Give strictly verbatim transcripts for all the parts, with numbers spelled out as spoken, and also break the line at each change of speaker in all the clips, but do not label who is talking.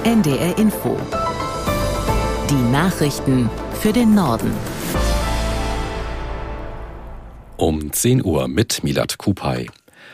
N D R Info. Die Nachrichten für den Norden.
Um zehn Uhr mit Milad Kupay.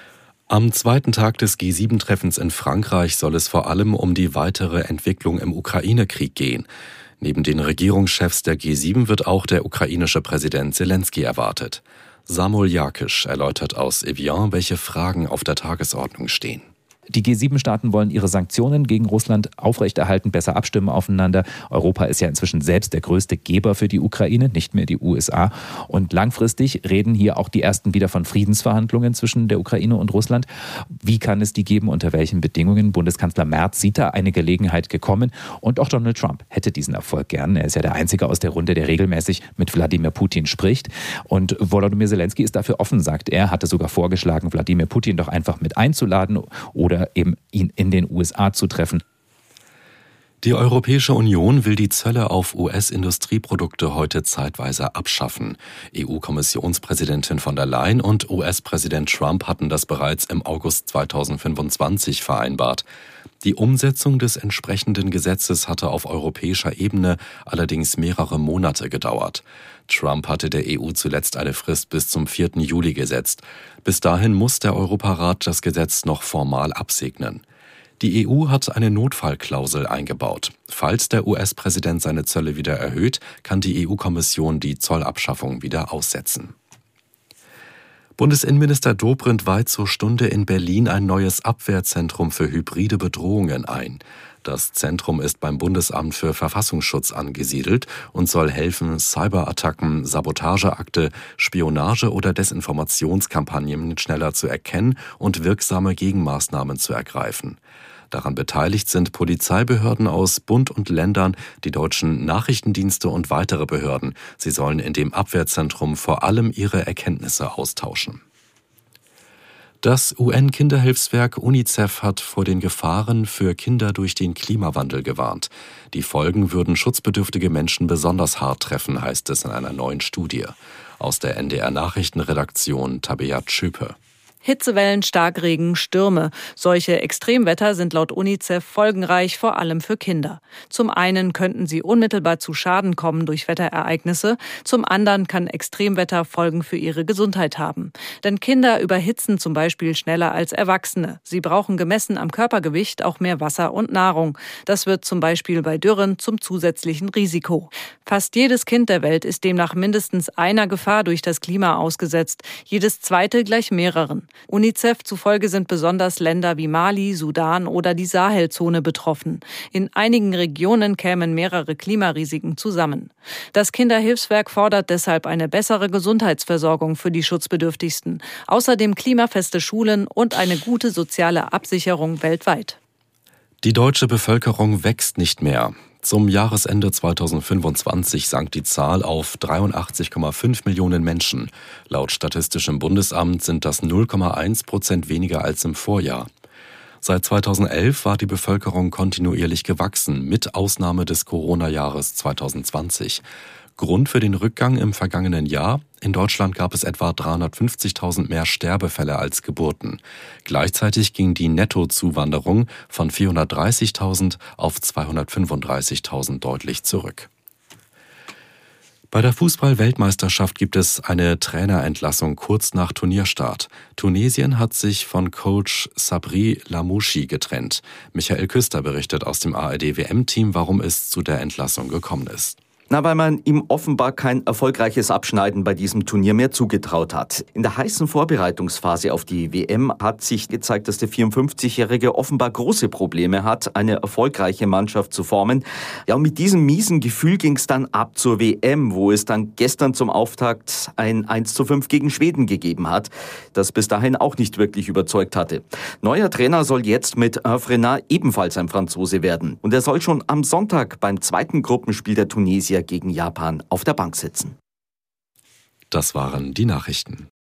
Am zweiten Tag des G sieben Treffens in Frankreich soll es vor allem um die weitere Entwicklung im Ukraine-Krieg gehen. Neben den Regierungschefs der G sieben wird auch der ukrainische Präsident Selenskyj erwartet. Samuel Jakisch erläutert aus Evian, welche Fragen auf der Tagesordnung stehen.
Die G sieben Staaten wollen ihre Sanktionen gegen Russland aufrechterhalten, besser abstimmen aufeinander. Europa ist ja inzwischen selbst der größte Geber für die Ukraine, nicht mehr die U S A. Und langfristig reden hier auch die ersten wieder von Friedensverhandlungen zwischen der Ukraine und Russland. Wie kann es die geben, unter welchen Bedingungen? Bundeskanzler Merz sieht da eine Gelegenheit gekommen. Und auch Donald Trump hätte diesen Erfolg gern. Er ist ja der Einzige aus der Runde, der regelmäßig mit Wladimir Putin spricht. Und Volodymyr Selenskyj ist dafür offen, sagt er, hatte sogar vorgeschlagen, Wladimir Putin doch einfach mit einzuladen oder eben ihn in den U S A zu treffen.
Die Europäische Union will die Zölle auf U S-Industrieprodukte heute zeitweise abschaffen. E U-Kommissionspräsidentin von der Leyen und U S-Präsident Trump hatten das bereits im August zweitausendfünfundzwanzig vereinbart. Die Umsetzung des entsprechenden Gesetzes hatte auf europäischer Ebene allerdings mehrere Monate gedauert. Trump hatte der E U zuletzt eine Frist bis zum vierten Juli gesetzt. Bis dahin muss der Europarat das Gesetz noch formal absegnen. Die E U hat eine Notfallklausel eingebaut. Falls der U S-Präsident seine Zölle wieder erhöht, kann die E U-Kommission die Zollabschaffung wieder aussetzen. Bundesinnenminister Dobrindt weiht zur Stunde in Berlin ein neues Abwehrzentrum für hybride Bedrohungen ein. Das Zentrum ist beim Bundesamt für Verfassungsschutz angesiedelt und soll helfen, Cyberattacken, Sabotageakte, Spionage oder Desinformationskampagnen schneller zu erkennen und wirksame Gegenmaßnahmen zu ergreifen. Daran beteiligt sind Polizeibehörden aus Bund und Ländern, die deutschen Nachrichtendienste und weitere Behörden. Sie sollen in dem Abwehrzentrum vor allem ihre Erkenntnisse austauschen. Das U N-Kinderhilfswerk UNICEF hat vor den Gefahren für Kinder durch den Klimawandel gewarnt. Die Folgen würden schutzbedürftige Menschen besonders hart treffen, heißt es in einer neuen Studie. Aus der N D R-Nachrichtenredaktion Tabea Tschöpe.
Hitzewellen, Starkregen, Stürme. Solche Extremwetter sind laut UNICEF folgenreich, vor allem für Kinder. Zum einen könnten sie unmittelbar zu Schaden kommen durch Wetterereignisse, zum anderen kann Extremwetter Folgen für ihre Gesundheit haben. Denn Kinder überhitzen zum Beispiel schneller als Erwachsene. Sie brauchen gemessen am Körpergewicht auch mehr Wasser und Nahrung. Das wird zum Beispiel bei Dürren zum zusätzlichen Risiko. Fast jedes Kind der Welt ist demnach mindestens einer Gefahr durch das Klima ausgesetzt, jedes zweite gleich mehreren. UNICEF zufolge sind besonders Länder wie Mali, Sudan oder die Sahelzone betroffen. In einigen Regionen kämen mehrere Klimarisiken zusammen. Das Kinderhilfswerk fordert deshalb eine bessere Gesundheitsversorgung für die Schutzbedürftigsten, außerdem klimafeste Schulen und eine gute soziale Absicherung weltweit.
Die deutsche Bevölkerung wächst nicht mehr. Zum Jahresende zweitausendfünfundzwanzig sank die Zahl auf dreiundachtzig Komma fünf Millionen Menschen. Laut Statistischem Bundesamt sind das null Komma eins Prozent weniger als im Vorjahr. Seit zweitausendelf war die Bevölkerung kontinuierlich gewachsen, mit Ausnahme des Corona-Jahres zweitausendzwanzig. Grund für den Rückgang im vergangenen Jahr: in Deutschland gab es etwa dreihundertfünfzigtausend mehr Sterbefälle als Geburten. Gleichzeitig ging die Nettozuwanderung von vierhundertdreißigtausend auf zweihundertfünfunddreißigtausend deutlich zurück. Bei der Fußball-Weltmeisterschaft gibt es eine Trainerentlassung kurz nach Turnierstart. Tunesien hat sich von Coach Sabri Lamouchi getrennt. Michael Küster berichtet aus dem A R D-W M-Team, warum es zu der Entlassung gekommen ist.
Na, weil man ihm offenbar kein erfolgreiches Abschneiden bei diesem Turnier mehr zugetraut hat. In der heißen Vorbereitungsphase auf die W M hat sich gezeigt, dass der vierundfünfzigjährige offenbar große Probleme hat, eine erfolgreiche Mannschaft zu formen. Ja, und mit diesem miesen Gefühl ging es dann ab zur W M, wo es dann gestern zum Auftakt ein eins zu fünf gegen Schweden gegeben hat, das bis dahin auch nicht wirklich überzeugt hatte. Neuer Trainer soll jetzt mit Hervé Renard ebenfalls ein Franzose werden. Und er soll schon am Sonntag beim zweiten Gruppenspiel der Tunesier gegen Japan auf der Bank sitzen.
Das waren die Nachrichten.